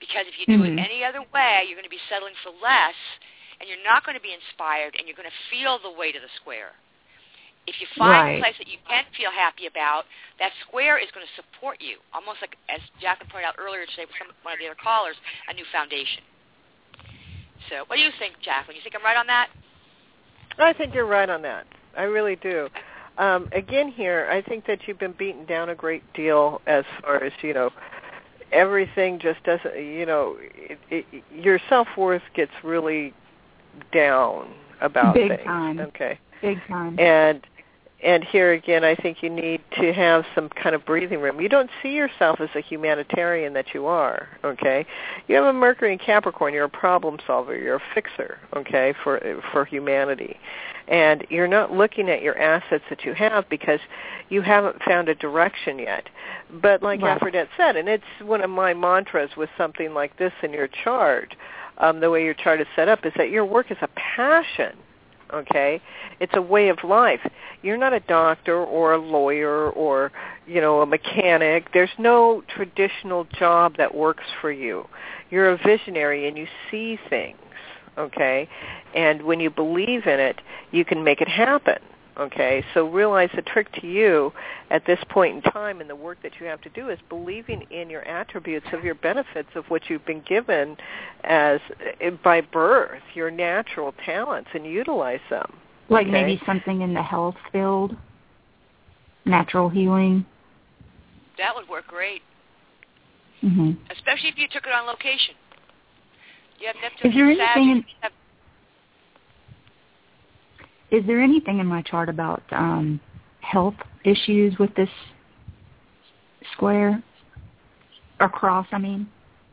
B: Because if you do
G: mm-hmm.
B: it any other way, you're going to be settling for less, and you're not going to be inspired, and you're going to feel the weight of the square. If you find
G: right.
B: a place that you can feel happy about, that square is going to support you, almost like, as Jacqueline pointed out earlier today with some, one of the other callers, a new foundation. So what do you think, Jacqueline? You think I'm right on that?
C: I think you're right on that. I really do. Um, again here, I think that you've been beaten down a great deal as far as, you know, everything just doesn't, you know, it, it, your self-worth gets really down about
G: Big
C: things.
G: time.
C: Okay.
G: Big time.
C: And and here again, I think you need to have some kind of breathing room. You don't see yourself as a humanitarian that you are, okay? You have a Mercury in Capricorn. You're a problem solver. You're a fixer, okay, for for humanity. And you're not looking at your assets that you have because you haven't found a direction yet. But like
G: right.
C: Aphrodite said, and it's one of my mantras with something like this in your chart, um, the way your chart is set up, is that your work is a passion. Okay, it's a way of life. You're not a doctor or a lawyer or, you know, a mechanic. There's no traditional job that works for you. You're a visionary and you see things, okay? And when you believe in it, you can make it happen, okay? So realize the trick to you at this point in time in the work that you have to do is believing in your attributes of your benefits of what you've been given as by birth, your natural talents, and utilize them.
G: Like
C: okay?
G: maybe something in the health field, natural healing.
B: That would work great,
G: mm-hmm.
B: especially if you took it on location. You have Neptune
G: Is there
B: and
G: anything in,
B: have,
G: is there anything in my chart about um, health issues with this square or cross? I mean,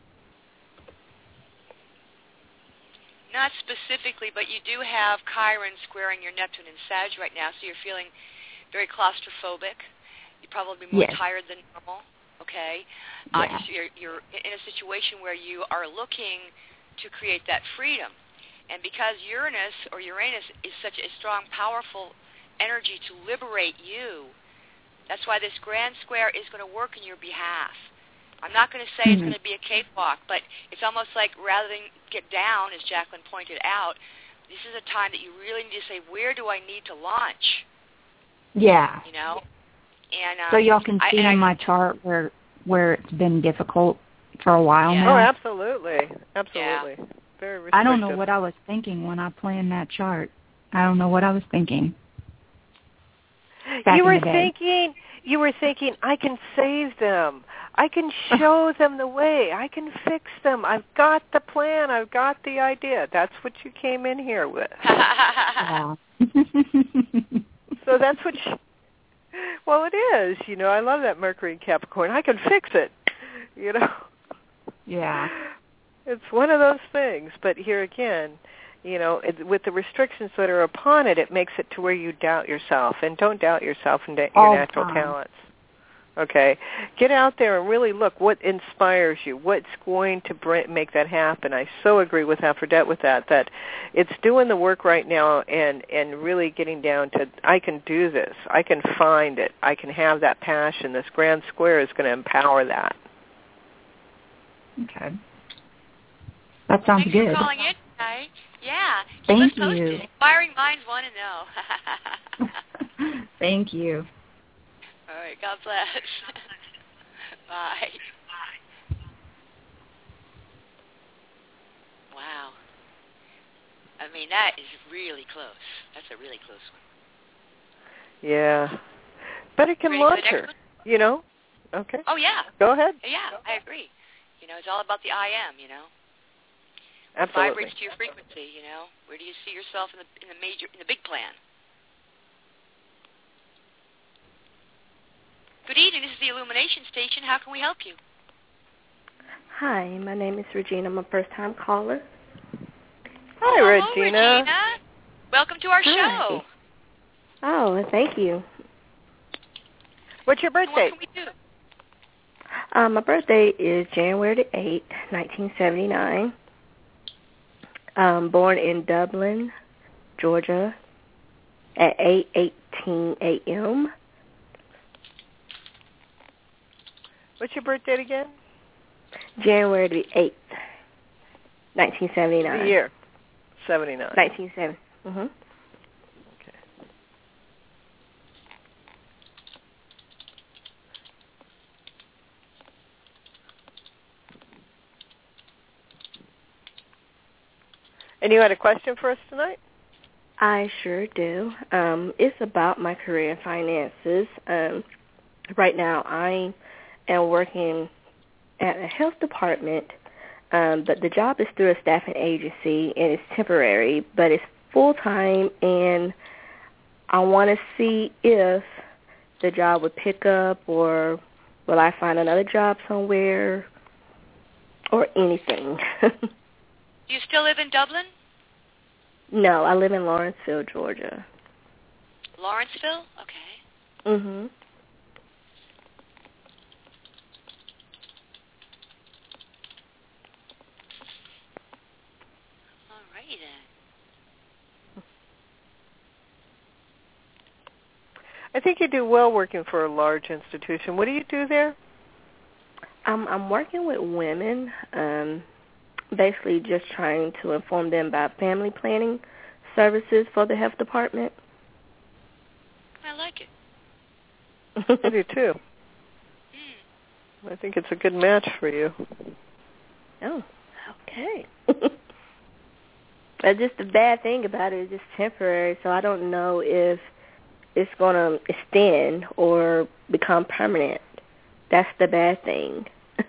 B: not specifically, but you do have Chiron squaring your Neptune and Sag right now, so you're feeling very claustrophobic. You're probably more
G: yes.
B: tired than normal. Okay,
G: yeah.
B: uh, just, you're, you're in a situation where you are looking to create that freedom. And because Uranus or Uranus is such a strong, powerful energy to liberate you, that's why this grand square is going to work in your behalf. I'm not going to say
G: mm-hmm.
B: it's going to be a cakewalk, but it's almost like rather than get down, as Jacqueline pointed out, this is a time that you really need to say, where do I need to launch?
G: Yeah.
B: You know? And, um,
G: so y'all can see
B: I,
G: in I, my chart where where it's been difficult for a while
B: yeah.
G: now.
C: Oh, absolutely. Absolutely.
B: Yeah.
C: Very restrictive.
G: I don't know what I was thinking when I planned that chart. I don't know what I was thinking. Back
C: you were
G: in the day.
C: thinking, you were thinking, I can save them. I can show them the way. I can fix them. I've got the plan. I've got the idea. That's what you came in here with.
G: Yeah.
C: So that's what you, well, it is. You know, I love that Mercury in Capricorn. I can fix it, you know.
G: Yeah.
C: It's one of those things. But here again, you know, it, with the restrictions that are upon it, it makes it to where you doubt yourself. And don't doubt yourself and da- your natural
G: time.
C: talents. Okay? Get out there and really look what inspires you, what's going to bring, make that happen. I so agree with Aphrodite with that, that it's doing the work right now and, and really getting down to, I can do this. I can find it. I can have that passion. This grand square is going to empower that.
G: Okay. That sounds
B: Thanks
G: good.
B: for calling in tonight. Yeah.
G: Thank
B: Keep us
G: you.
B: posted. Inspiring minds want to know.
G: Thank you.
B: All right. God bless. Bye. Wow. I mean, that is really close. That's a really close one.
C: Yeah. But it can
B: Ready
C: launch
B: for the
C: her,
B: next one?
C: you know? Okay.
B: Oh, yeah.
C: Go ahead.
B: Yeah, I agree. You know, it's all about the I am, you know.
C: Absolutely.
B: Vibrates to your frequency, you know. Where do you see yourself in the in the major in the big plan? Good evening. This is the Illumination Station. How can we help you?
H: Hi, my name is Regina. I'm a first-time caller.
C: Hi,
B: Hello,
C: Regina.
B: Regina. Welcome to our
H: Hi.
B: show.
H: Oh, thank you.
C: What's your
B: And
C: birthday?
B: what can we do?
H: Um, my birthday is January the eighth, nineteen seventy-nine. Um, born in Dublin, Georgia, at eight eighteen a.m.
C: What's your birthday again?
H: January the eighth. nineteen seventy-nine.
C: The year. seventy-nine.
H: nineteen seventy. Mhm.
C: Okay. And you had a question for us tonight?
H: I sure do. Um, it's about my career and finances. Um, right now, I am working at a health department, um, but the job is through a staffing agency, and it's temporary, but it's full-time, and I want to see if the job would pick up, or will I find another job somewhere, or anything.
B: Do you still live in Dublin?
H: No, I live in Lawrenceville, Georgia.
B: Lawrenceville? Okay.
H: Mhm.
B: All righty then.
C: I think you do well working for a large institution. What do you do there?
H: Um, I'm working with women, um, basically just trying to inform them about family planning services for the health department.
B: I like it.
C: I do too.
B: Mm.
C: I think it's a good match for you.
H: Oh, okay. But just the bad thing about it is it's temporary, so I don't know if it's going to extend or become permanent. That's the bad thing.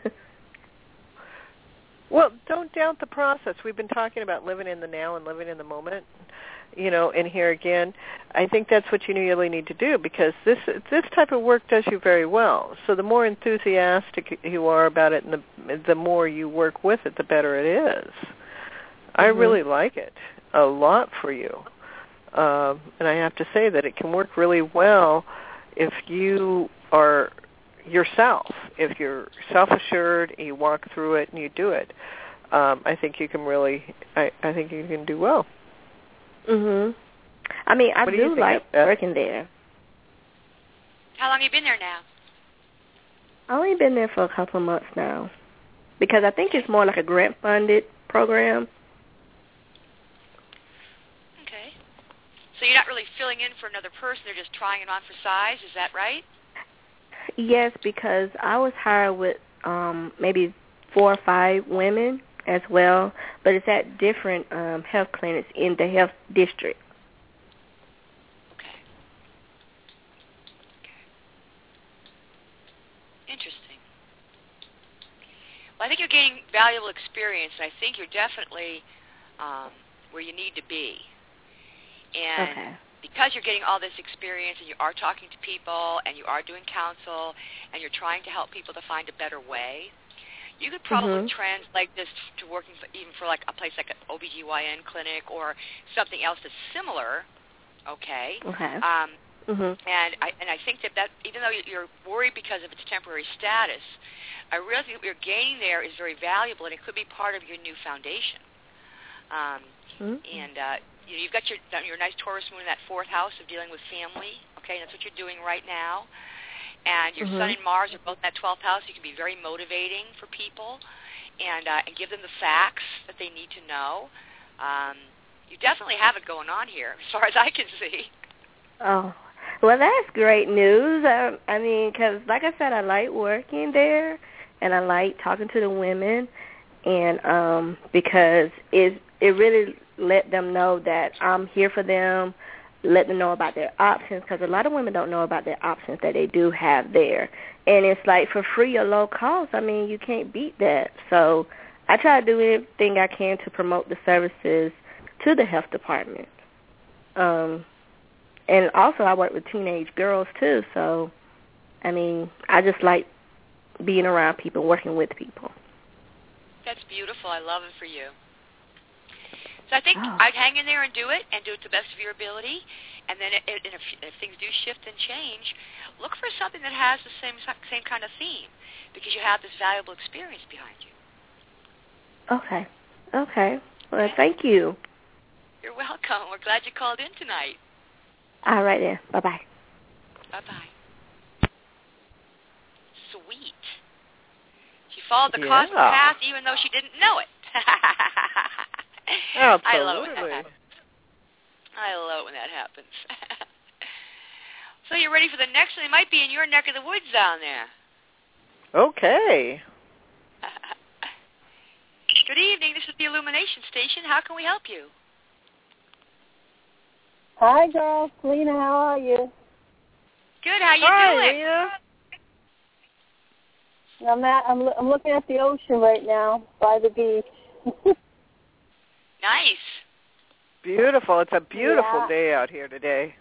C: Well, don't doubt the process. We've been talking about living in the now and living in the moment, you know, and here again, I think that's what you really need to do, because this this type of work does you very well. So the more enthusiastic you are about it and the, the more you work with it, the better it is. Mm-hmm. I really like it a lot for you. Um, and I have to say that it can work really well if you are yourself. If you're self-assured, you walk through it and you do it. Um, I think you can really, I, I think you can do well.
H: Mhm. I mean, I
C: what do,
H: do
C: you think
H: like
C: of that?
H: working there.
B: How long have you been there now?
H: I've only been there for a couple of months now, because I think it's more like a grant-funded program.
B: Okay. So you're not really filling in for another person. They're just trying it on for size. Is that right?
H: Yes, because I was hired with um, maybe four or five women as well, but it's at different um, health clinics in the health district.
B: Okay. Okay. Interesting. Well, I think you're gaining valuable experience, and I think you're definitely um, where you need to be. And
H: okay.
B: because you're getting all this experience and you are talking to people and you are doing counsel and you're trying to help people to find a better way, you could probably
H: mm-hmm.
B: translate this to working for, even for like a place like an O B G Y N clinic or something else that's similar, okay?
H: Okay.
B: Um,
H: mm-hmm.
B: And I and I think that, that even though you're worried because of its temporary status, I really think what you're gaining there is very valuable, and it could be part of your new foundation. Um,
H: mm-hmm.
B: And uh, you know, you've got your your nice Taurus moon in that fourth house of dealing with family, okay? And that's what you're doing right now. And your
H: mm-hmm.
B: Sun and Mars are both in that twelfth house. You can be very motivating for people and uh, and give them the facts that they need to know. Um, you definitely have it going on here, as far as I can see.
H: Oh, well, that's great news. Um, I mean, because like I said, I like working there, and I like talking to the women, and um, because it it really let them know that I'm here for them. Let them know about their options, because a lot of women don't know about their options that they do have there. And it's like for free or low cost. I mean, you can't beat that. So I try to do everything I can to promote the services to the health department. Um, and also I work with teenage girls too. So, I mean, I just like being around people, working with people.
B: That's beautiful. I love it for you. So I think
H: oh.
B: I'd hang in there and do it, and do it to the best of your ability. And then it, it, if, if things do shift and change, look for something that has the same same kind of theme, because you have this valuable experience behind you.
H: Okay. Okay. Well, thank you.
B: You're welcome. We're glad you called in tonight.
H: All right then. Bye-bye.
B: Bye-bye. Sweet. She followed the
C: Yeah.
B: cosmic path even though she didn't know it.
C: Absolutely.
B: I love it when that happens. I love it when that happens. So you're ready for the next one? It might be in your neck of the woods down there.
C: Okay.
B: Good evening. This is the Illumination Station. How can we help you?
I: Hi, girls. Lena, how are you?
B: Good. How you
C: Hi,
B: doing?
C: Lena.
I: I'm at. I'm, I'm looking at the ocean right now by the beach.
B: Nice.
C: Beautiful. It's a beautiful
I: Yeah.
C: day out here today.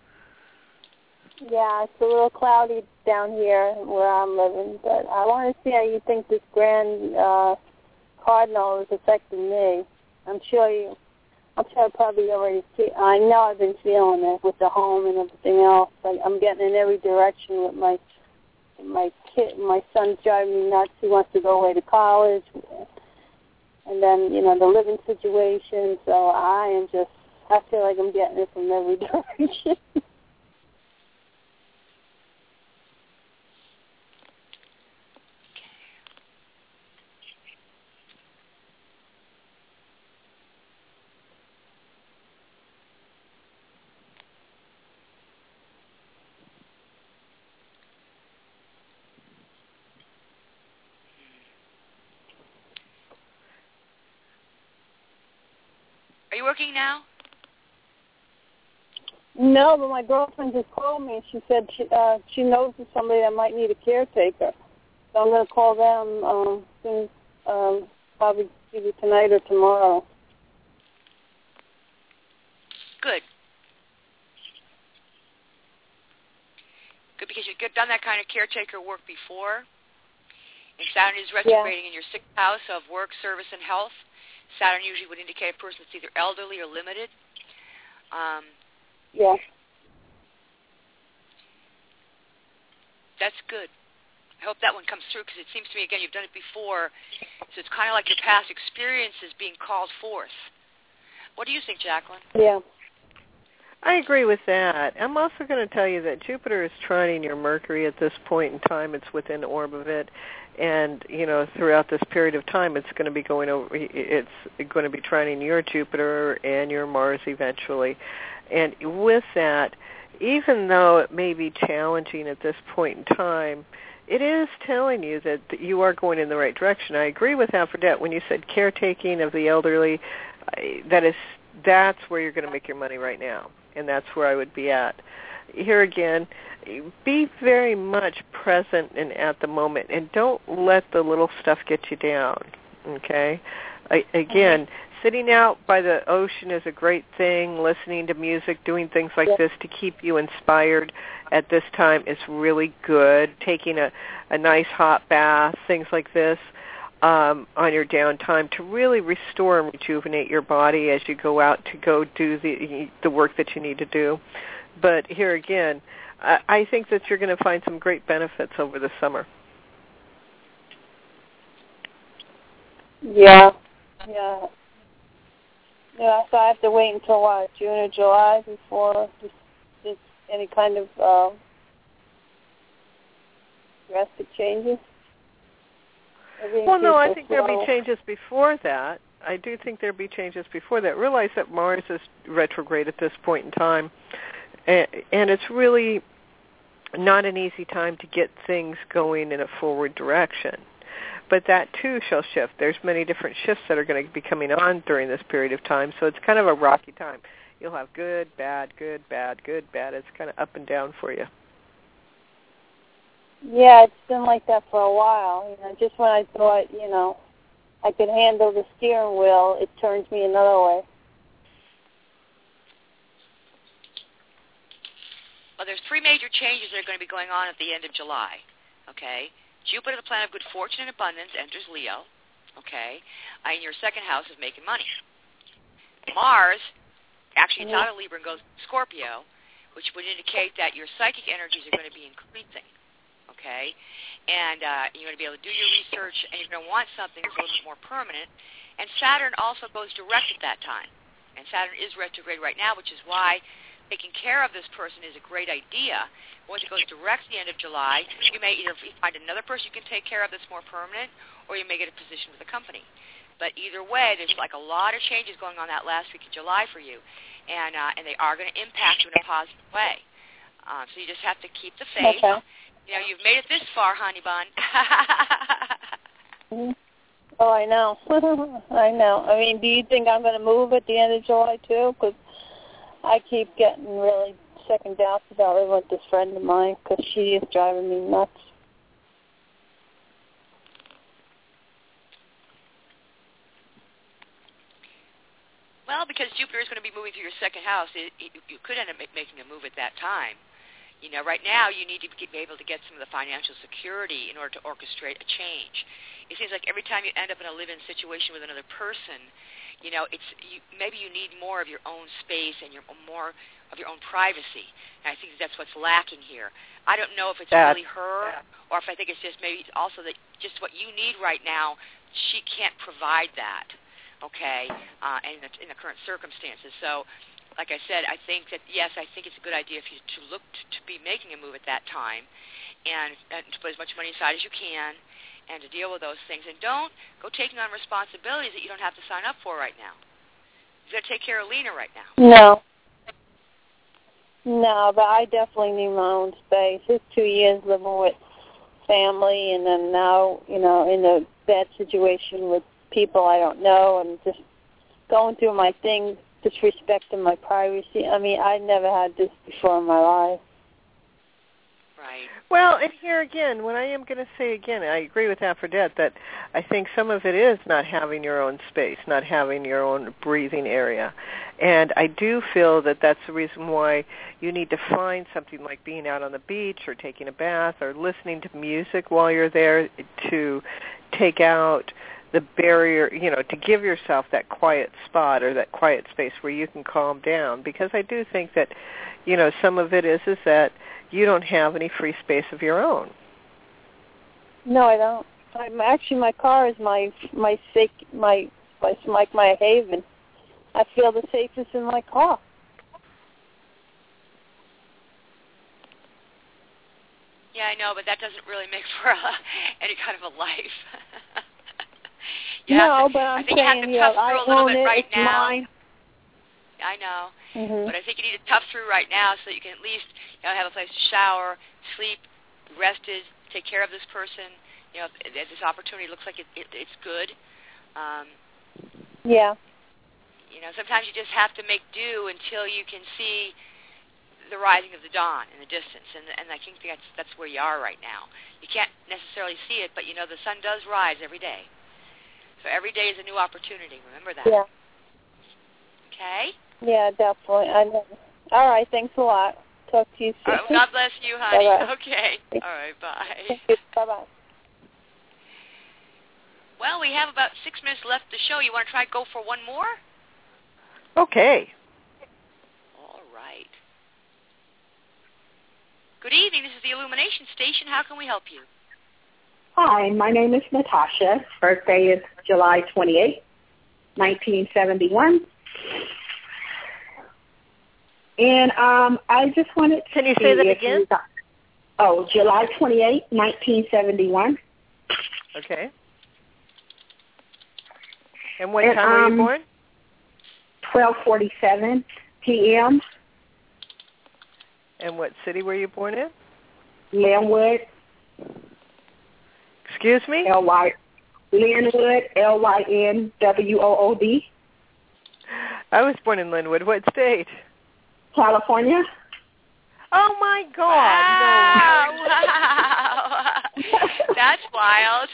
I: Yeah, it's a little cloudy down here where I'm living, but I want to see how you think this grand uh, cardinal is affecting me. I'm sure you. I'm sure I probably already see. I know I've been feeling it with the home and everything else. I, I'm getting in every direction with my my kid. My son's driving me nuts. He wants to go away to college, and then you know the living situation. So I am just. I feel like I'm getting it from every direction.
B: Are you working now?
I: No, but my girlfriend just called me. She said she uh, she knows of somebody that might need a caretaker. So I'm going to call them um, soon, um, probably either tonight or tomorrow.
B: Good. Good, because you've done that kind of caretaker work before. And Saturn is retrograding yeah. in your sixth house of work, service, and health. Saturn usually would indicate a person that's either elderly or limited. Um,
I: yeah.
B: That's good. I hope that one comes through because it seems to me, again, you've done it before, so it's kind of like your past experiences being called forth. What do you think, Jacqueline?
I: Yeah.
C: I agree with that. I'm also going to tell you that Jupiter is trining your Mercury at this point in time. It's within the orb of it. And, you know, throughout this period of time, it's going to be going over, it's going to be trining your Jupiter and your Mars eventually. And with that, even though it may be challenging at this point in time, it is telling you that you are going in the right direction. I agree with Aphrodite when you said caretaking of the elderly. That is, that's where you're going to make your money right now, and that's where I would be at. Here again, be very much present and at the moment, and don't let the little stuff get you down, okay? I, again, okay. Sitting out by the ocean is a great thing. Listening to music, doing things like yeah. this to keep you inspired at this time is really good. Taking a, a nice hot bath, things like this um, on your downtime to really restore and rejuvenate your body as you go out to go do the the work that you need to do. But here again, I, I think that you're going to find some great benefits over the summer.
I: Yeah, yeah. Yeah, so I have to wait until what, June or July before just, just any kind of uh, drastic changes? Everything
C: well, no, I
I: so
C: think
I: slow.
C: there'll be changes before that. I do think there'll be changes before that. Realize that Mars is retrograde at this point in time, and, and it's really not an easy time to get things going in a forward direction. But that, too, shall shift. There's many different shifts that are going to be coming on during this period of time, so it's kind of a rocky time. You'll have good, bad, good, bad, good, bad. It's kind of up and down for you.
I: Yeah, it's been like that for a while. You know, just when I thought, you know, I could handle the steering wheel, it turns me another way.
B: Well, there's three major changes that are going to be going on at the end of July, okay? Jupiter, the planet of good fortune and abundance, enters Leo, okay, in your second house of making money. Mars, actually it's out of Libra and goes to Scorpio, which would indicate that your psychic energies are going to be increasing, okay, and uh, you're going to be able to do your research, and you're going to want something that's a little bit more permanent. And Saturn also goes direct at that time, and Saturn is retrograde right now, which is why taking care of this person is a great idea. Once it goes direct at the end of July, you may either find another person you can take care of that's more permanent, or you may get a position with a company. But either way, there's like a lot of changes going on that last week of July for you, and uh, and they are going to impact you in a positive way. Um, so you just have to keep the faith.
I: Okay.
B: You know, you've made it this far, honey bun.
I: Mm-hmm. Oh, I know. I know. I mean, do you think I'm going to move at the end of July, too? Because I keep getting really second doubts about living with this friend of mine because she is driving me nuts.
B: Well, because Jupiter is going to be moving through your second house, it, it, you could end up ma- making a move at that time. You know, right now you need to be able to get some of the financial security in order to orchestrate a change. It seems like every time you end up in a live-in situation with another person, you know, it's you, maybe you need more of your own space and your more of your own privacy. And I think that's what's lacking here. I don't know if it's
C: That,
B: really her yeah. or if I think it's just maybe also that just what you need right now, she can't provide that. Okay, uh, and in the, in the current circumstances. So, like I said, I think that, yes, I think it's a good idea for you to look to, to be making a move at that time and, and to put as much money aside as you can and to deal with those things. And don't go taking on responsibilities that you don't have to sign up for right now. You've got to take care of Lena right now.
I: No. No, but I definitely need my own space. It's two years living with family and then now, you know, in a bad situation with people I don't know and just going through my things, disrespecting my privacy. I mean, I never had this before in my life.
B: Right.
C: Well, and here again, what I am going to say again, I agree with Aphrodite that I think some of it is not having your own space, not having your own breathing area. And I do feel that that's the reason why you need to find something like being out on the beach or taking a bath or listening to music while you're there to take out the barrier, you know, to give yourself that quiet spot or that quiet space where you can calm down. Because I do think that, you know, some of it is is that you don't have any free space of your own.
I: No, I don't. I'm actually, my car is my my safe, my my like my haven. I feel the safest in my car.
B: Yeah, I know, but that doesn't really make for a, any kind of a life. You
I: no,
B: to,
I: but I'm
B: I think
I: saying,
B: you have to tough
I: yeah,
B: through
I: I
B: a little
I: own
B: bit
I: it.
B: right
I: It's
B: now.
I: mine.
B: I know,
I: Mm-hmm.
B: but I think you need to tough through right now so that you can at least, you know, have a place to shower, sleep, rested, take care of this person. You know, if, if this opportunity looks like it, it, it's good. Um,
I: yeah.
B: You know, sometimes you just have to make do until you can see the rising of the dawn in the distance, and and I think that's that's where you are right now. You can't necessarily see it, but you know the sun does rise every day. So every day is a new opportunity. Remember that.
I: Yeah.
B: Okay?
I: Yeah, definitely. I know. All right. Thanks a lot. Talk to you soon.
B: All right, well, God bless you, honey.
I: Bye-bye.
B: Okay. All right. Bye.
I: Thank you. Bye-bye.
B: Well, we have about six minutes left to show. You want to try to go for one more?
C: Okay.
B: All right. Good evening. This is the Illumination Station. How can we help you?
J: Hi, my name is Natasha. Birthday is July twenty-eighth, nineteen seventy-one. And um, I just wanted to
C: Can you
J: see
C: say that
J: if
C: again?
J: you got, oh, July twenty-eighth, nineteen seventy-one.
C: Okay. And what
J: and,
C: time were you
J: um,
C: born?
J: twelve forty-seven p.m.
C: And what city were you born in?
J: Linwood.
C: Excuse me?
J: L Y Linwood, L Y N W O O D.
C: I was born in Linwood. What state?
J: California.
C: Oh, my God.
B: Wow.
C: No.
B: Wow. That's wild.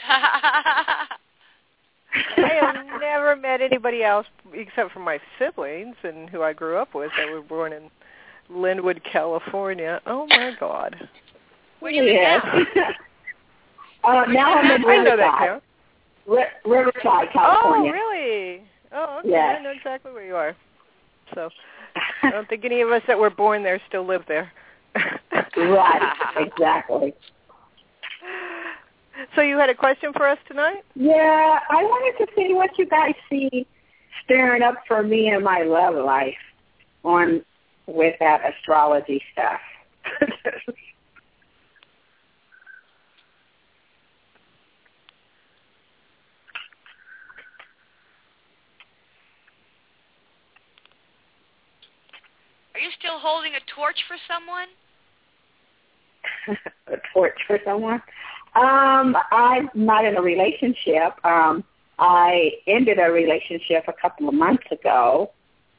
C: I have never met anybody else except for my siblings and who I grew up with that were born in Linwood, California. Oh, my God.
B: Where do you live now?
J: Uh, now I'm in
C: I know that
J: Riverside.
C: town.
J: R- Riverside, California.
C: Oh, really? Oh, okay.
J: Yes.
C: I know exactly where you are. So I don't think any of us that were born there still live there.
J: Right, exactly.
C: So you had a question for us tonight?
J: Yeah, I wanted to see what you guys see stirring up for me in my love life on with that astrology stuff.
B: you still holding a torch for someone?
J: A torch for someone? Um, I'm not in a relationship. Um, I ended a relationship a couple of months ago.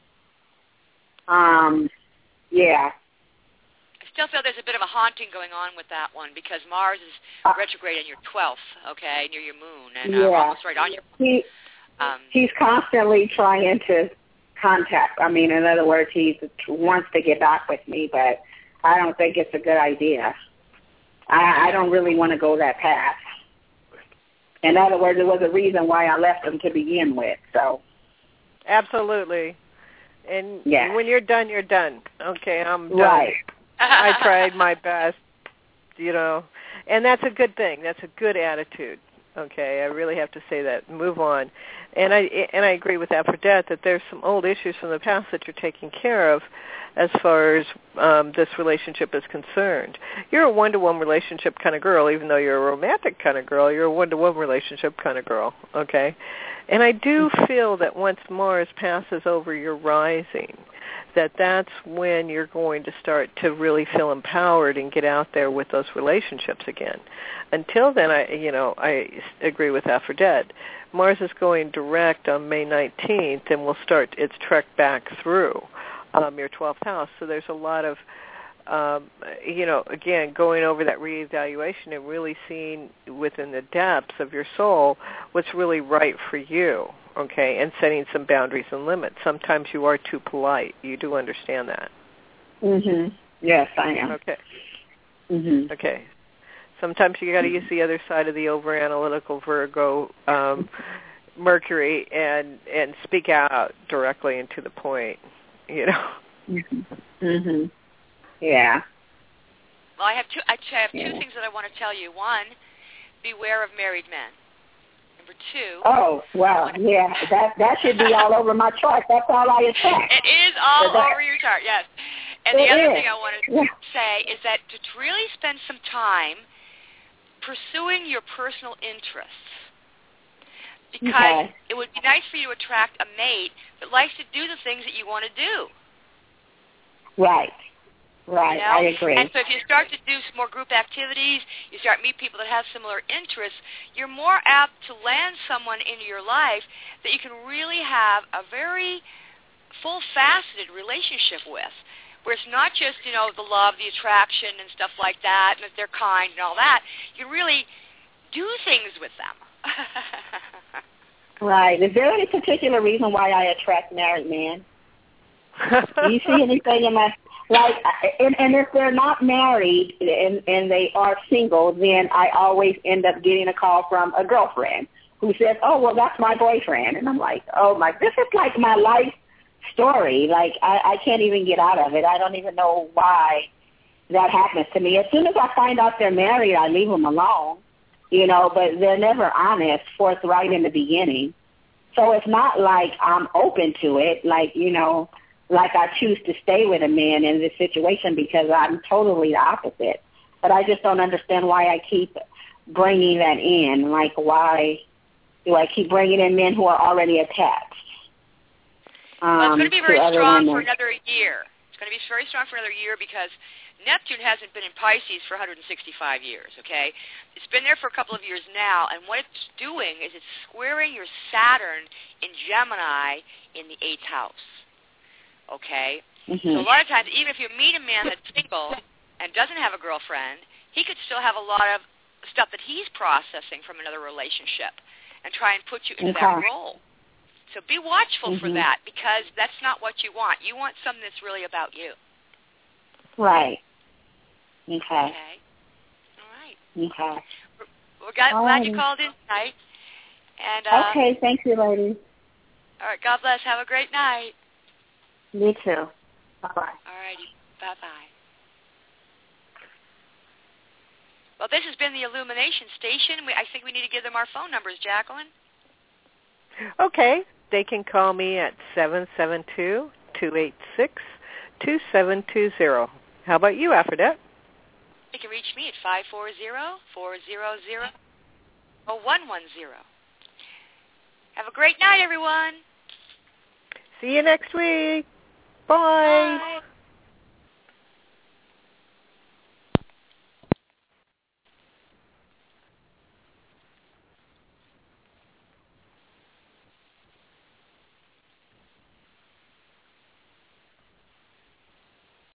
J: Um, yeah.
B: I still feel there's a bit of a haunting going on with that one because Mars is
J: Uh,
B: retrograde in your twelfth, okay, near your moon, and uh,
J: yeah.
B: we're almost right on your moon.
J: He,
B: Um,
J: he's constantly trying to contact. I mean, in other words, he wants to get back with me, but I don't think it's a good idea. I, I don't really want to go that path. In other words, there was a reason why I left him to begin with. So,
C: absolutely. And
J: yeah.
C: when you're done, you're done. Okay, I'm done.
J: Right.
C: I tried my best, you know, and that's a good thing. That's a good attitude. Okay, I really have to say that. Move on. And I and I agree with Aphrodite that there's some old issues from the past that you're taking care of as far as um, this relationship is concerned. You're a one-to-one relationship kind of girl, even though you're a romantic kind of girl. You're a one-to-one relationship kind of girl, okay? And I do feel that once Mars passes over your rising, that that's when you're going to start to really feel empowered and get out there with those relationships again. Until then, I, you know, I agree with Aphrodite. Mars is going direct on May nineteenth and will start its trek back through um, your twelfth house. So there's a lot of, um, you know, again, going over that reevaluation and really seeing within the depths of your soul what's really right for you. Okay, and setting some boundaries and limits. Sometimes you are too polite. You do understand that.
J: Mhm. Yes, I am.
C: Okay.
J: Mhm.
C: Okay. Sometimes you got to use the other side of the over-analytical Virgo um, Mercury and and speak out directly and to the point. You know.
J: Mhm. Mhm. Yeah.
B: well, I have two. I have two
J: Yeah.
B: things that I want to tell you. One, beware of married men. Number two.
J: Oh, wow. Yeah, that that should be all over my chart. That's all I attract.
B: It is all
J: that,
B: over your chart, yes. And
J: it
B: the other
J: is.
B: thing I wanted to
J: Yeah.
B: say is that to really spend some time pursuing your personal interests. Because
J: Okay.
B: it would be nice for you to attract a mate that likes to do the things that you want to do.
J: Right. Right.
B: You know?
J: I agree.
B: And so if you start to do some more group activities, you start meet people that have similar interests, you're more apt to land someone into your life that you can really have a very full-faceted relationship with, where it's not just, you know, the love, the attraction and stuff like that, and that they're kind and all that. You really do things with them.
J: Right. Is there any particular reason why I attract married men? Do you see anything in my like? And, and if they're not married and and they are single, then I always end up getting a call from a girlfriend who says, "Oh, well, that's my boyfriend," and I'm like, "Oh my, this is like my life story. Like I, I can't even get out of it. I don't even know why that happens to me. As soon as I find out they're married, I leave them alone." You know, but they're never honest, forthright in the beginning. So it's not like I'm open to it, like, you know, like I choose to stay with a man in this situation because I'm totally the opposite. But I just don't understand why I keep bringing that in. Like, why do I keep bringing in men who are already attached? Um,
B: well, it's going to be very
J: to
B: strong
J: women.
B: for another year. It's going to be very strong for another year because Neptune hasn't been in Pisces for one hundred sixty-five years, okay? It's been there for a couple of years now, and what it's doing is it's squaring your Saturn in Gemini in the eighth house, okay?
J: Mm-hmm.
B: So a lot of times, even if you meet a man that's single and doesn't have a girlfriend, he could still have a lot of stuff that he's processing from another relationship and try and put you into
J: Okay.
B: that role. So be watchful
J: Mm-hmm.
B: for that because that's not what you want. You want something that's really about you.
J: Right. Okay.
B: Okay. All right.
J: Okay.
B: We're glad,
J: All
B: glad you
J: righty.
B: called in tonight. And uh,
J: Okay, thank you, ladies.
B: all right, God bless. Have a great night.
J: You too. Bye-bye.
B: All righty. Bye-bye. Well, this has been the Illumination Station. We, I think we need to give them our phone numbers, Jacqueline.
C: Okay. They can call me at seven seven two, two eight six, two seven two zero. How about you, Aphrodite?
B: You can reach me at five four zero, four zero zero, one one zero. Have a great night, everyone.
C: See you next week. Bye.
B: Bye.